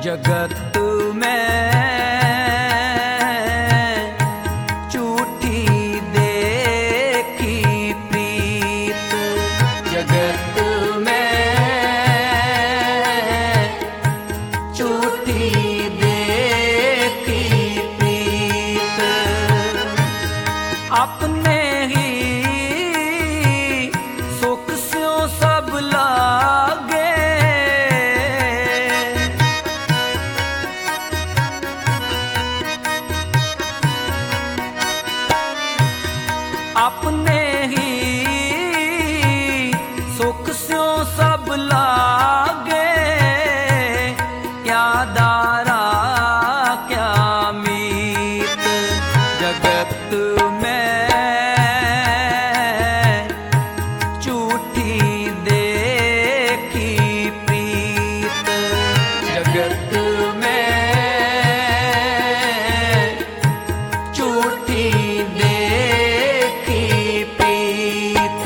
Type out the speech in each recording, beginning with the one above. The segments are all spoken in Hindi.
जगत में झूठी देखी प्रीत, जगत में झूठी देखी प्रीत। अपने ही सुख स्यों सब लागे, अपने ही सुख स्यों सब लागे। क्या दारा क्या मीत, जगत में झूठी देखी प्रीत, जगत में झूठी देखी प्रीत।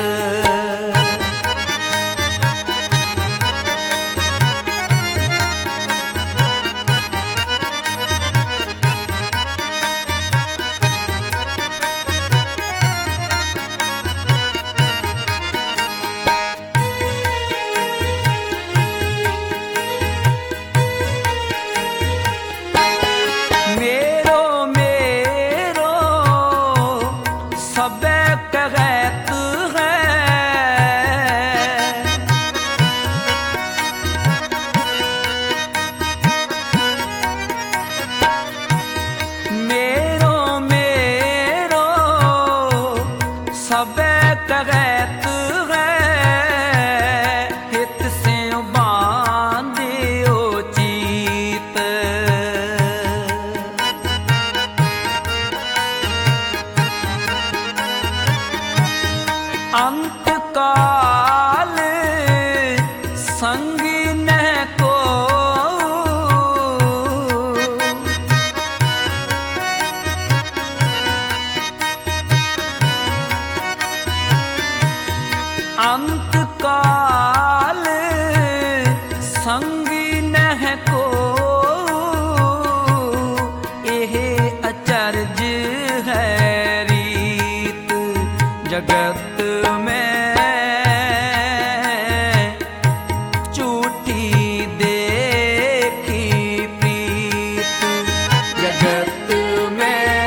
मेरो मेरो सबे कहत है, मेरो मेरो सबे कहत है। हित से बांधियो चीत, अंत काल संगी न को, अंत काल संगी न को। यह अचरज है रीत, जगत में झूठी देखी प्रीत, जगत में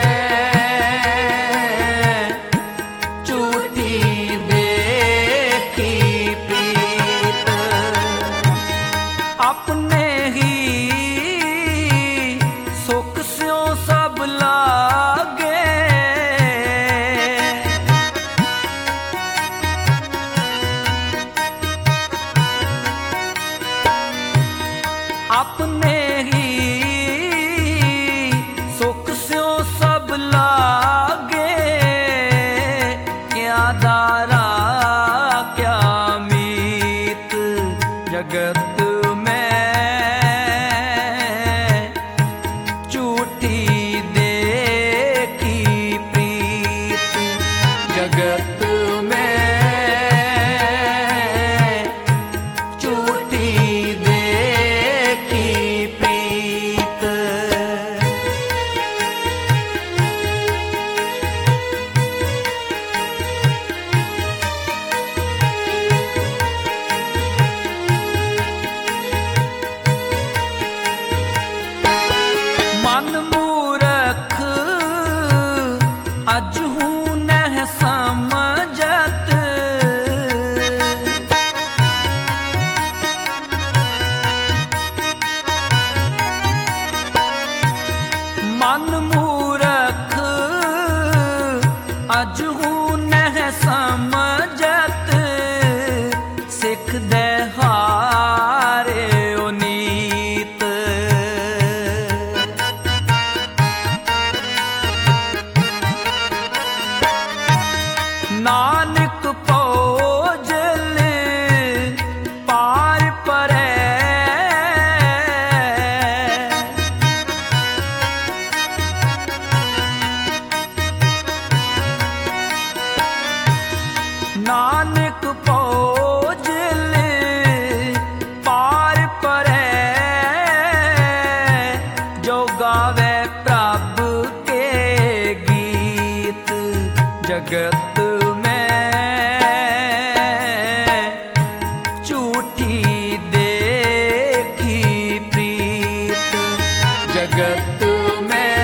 झूठी देखी प्रीत। अपने ही सुख स्यों सब लागे, अपने ही सुख स्यों सब लागे। क्या दारा क्या मीत, जगत में झूठी देखी प्रीत, जगत में झूठी देखी जगत में झूठी देखी प्रीत, जगत में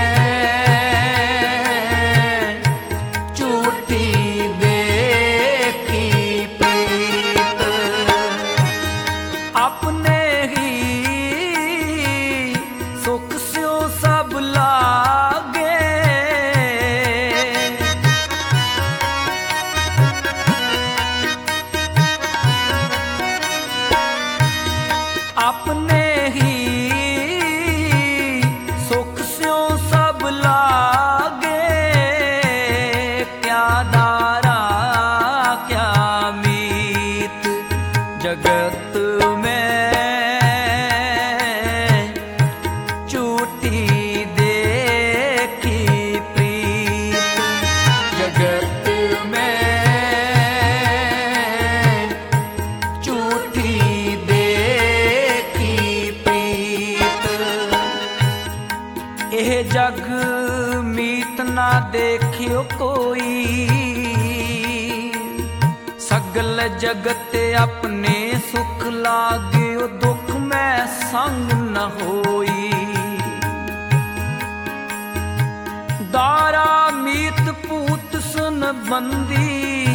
झूठी देखी प्रीत। अपने ही सुख स्यों सब लागे, अपने ही सुख स्यों सब लागे। क्या दारा क्या मीत, जगत में झूठी देखी प्रीत, जगत में झूठी एह जग मीत ना देखियो कोई, सगल जगत अपने सुख लाग्यो, दुख में संग न होई। दारा मीत पूत सुन बंदी,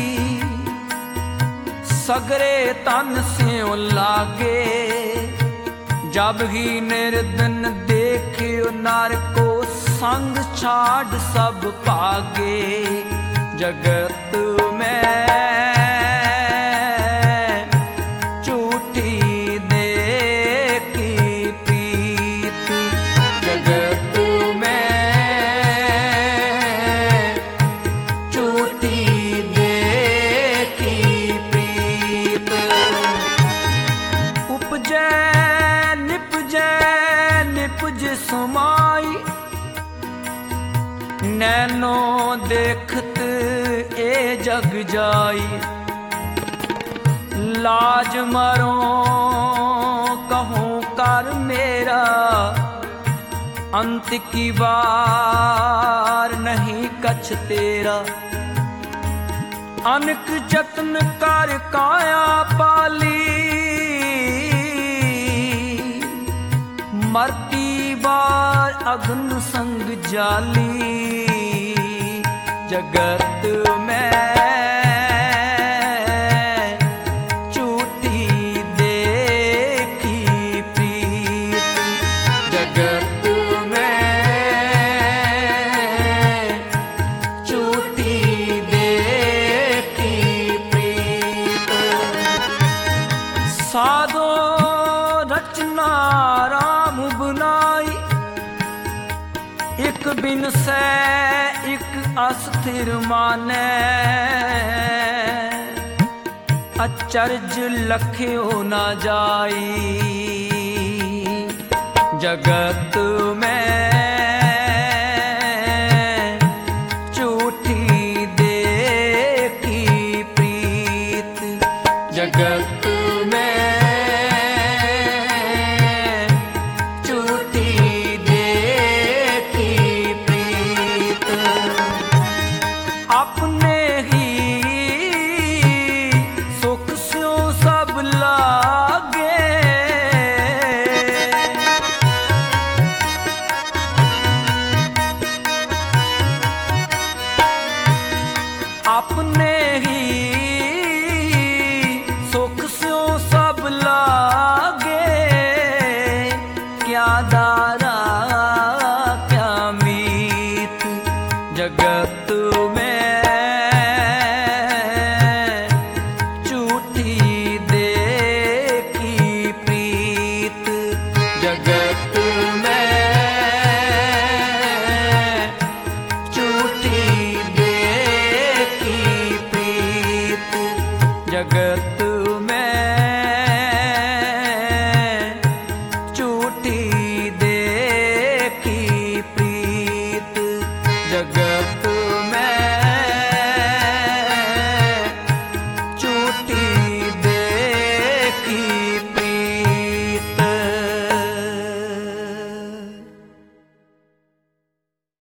सगरे तन स्यों लागे। जब ही निर्धन देखियो नर को, संग छाड़ सब भागे। जगत में झूठी देखी प्रीत, जगत में झूठी देखी प्रीत। उपजै निपज समाई, नैनो देखत ए जग जाई। लाज मरो कहूँ कर मेरा, अंत की बार नहीं कछ तेरा। अनक जतन कर काया पाली, मरती बार अग्न संग जाली। जगत में झूठी देखी प्रीत, जगत में झूठी देखी प्रीत। साधो रचना राम बनाई, एक बिन से एक अस्थिर माने। अचरज लख्यो न जाई, जगत में झूठी देखी प्रीत, जगत में अपने ही सुख स्यों सब लागे। अपने ही सुख स्यों सब लागे। क्या दारा क्या मीत, जगत में जगत में झूठी देखी प्रीत, जगत